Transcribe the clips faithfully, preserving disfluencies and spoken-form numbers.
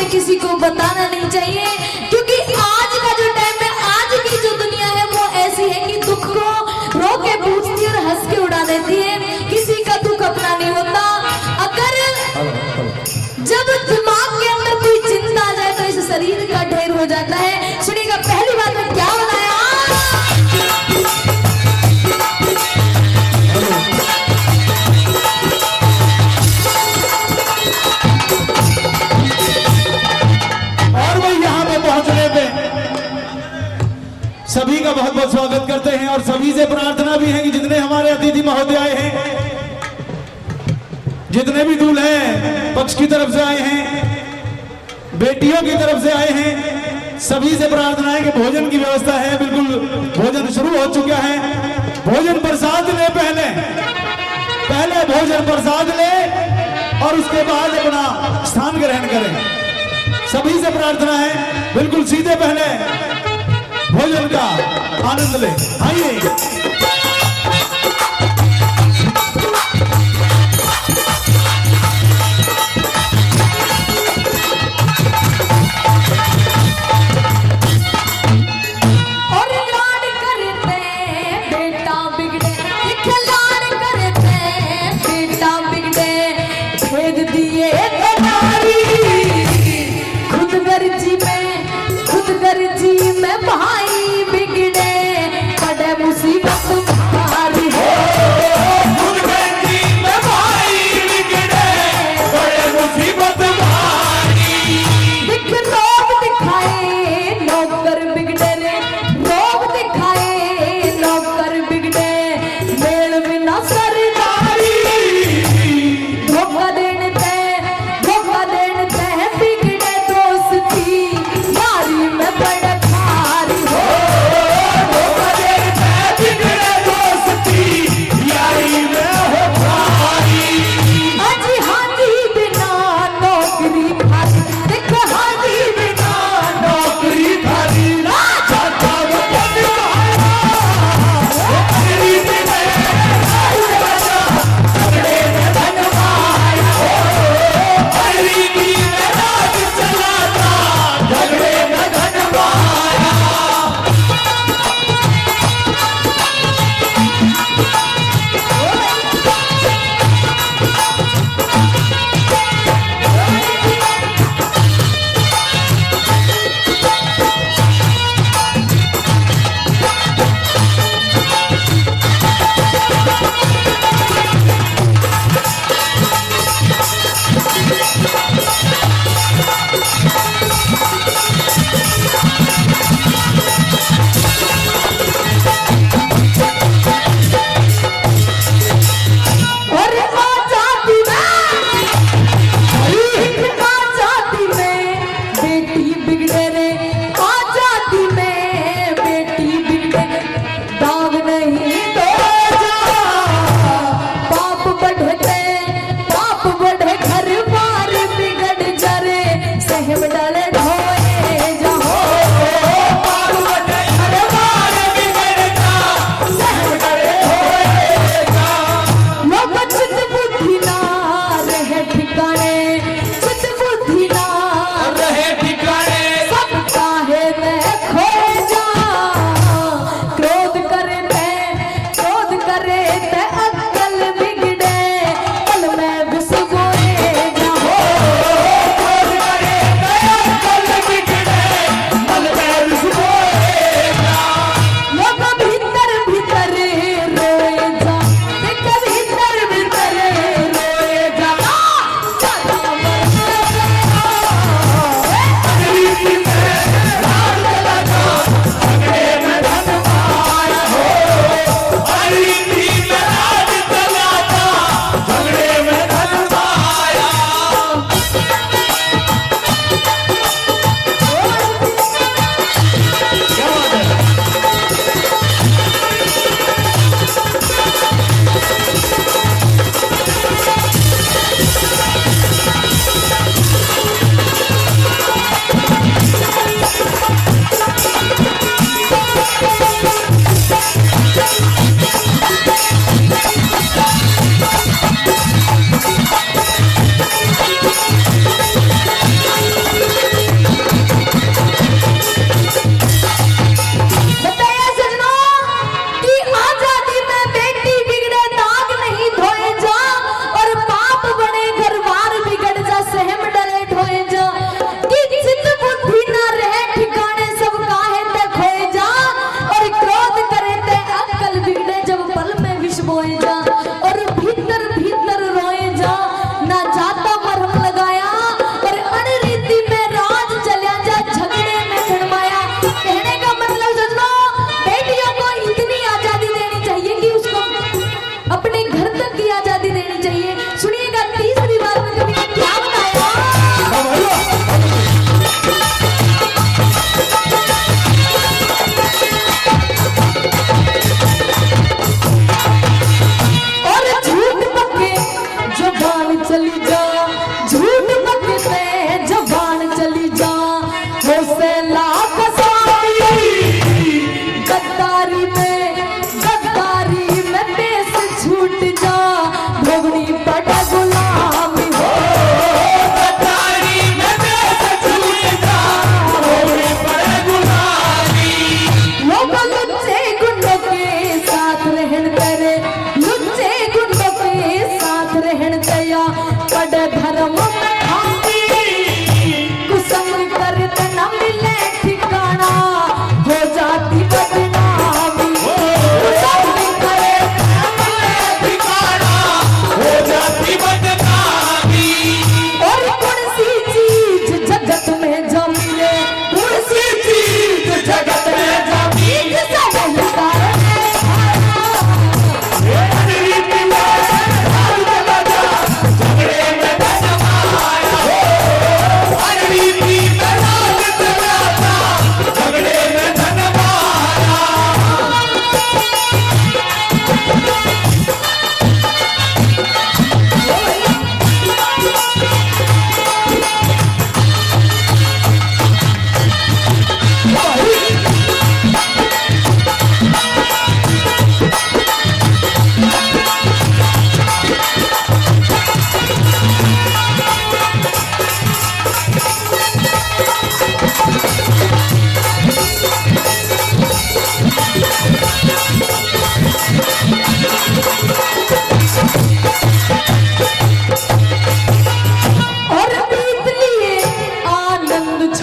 किसी को बताना नहीं चाहिए, क्योंकि आज का जो टाइम है, आज की जो दुनिया है वो ऐसी है कि दुख को रो के पूछती है और हंस के उड़ा देती है। किसी का दुख अपना नहीं होता। अगर जब दिमाग के अंदर कोई चिंता आ जाए तो इस शरीर का ढेर हो जाता है। सुनिएगा पहली बात में क्या बनाया। सभी का बहुत बहुत स्वागत करते हैं और सभी से प्रार्थना भी है कि जितने हमारे अतिथि महोदय आए हैं, जितने भी दूल्हे पक्ष की तरफ से आए हैं, बेटियों की तरफ से आए हैं, सभी से प्रार्थना है कि भोजन की व्यवस्था है। बिल्कुल भोजन शुरू हो चुका है। भोजन प्रसाद ले, पहले पहले भोजन प्रसाद ले और उसके बाद अपना स्थान ग्रहण करें। सभी से प्रार्थना है बिल्कुल सीधे पहले भोजन का आनंद ले। आइए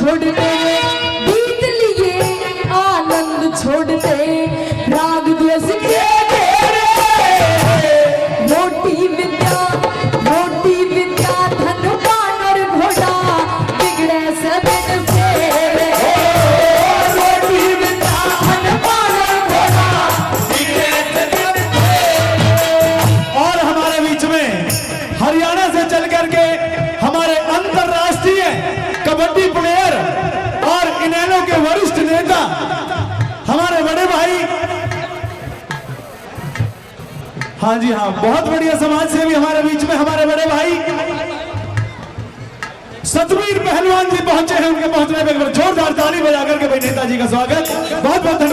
छोड़ते बीत लिए आनंद छोड़ते राग द्वेष के मोटी विद्या मोटी विद्या धन पान और घोड़ा बिगड़े सदन फेरे मोटी विद्या धन पान और घोड़ा बिगड़े सदन फेरे। और हमारे बीच में हरियाणा से चल करके हमारे अंतरराष्ट्रीय कबड्डी प्लेयर और इनेलो के वरिष्ठ नेता हमारे बड़े भाई, हाँ जी हाँ, बहुत बढ़िया समाज सेवी हमारे बीच में हमारे बड़े भाई सतवीर पहलवान जी पहुंचे हैं। उनके पहुंचने पर जोरदार ताली बजा करके भाई नेताजी का स्वागत। बहुत बहुत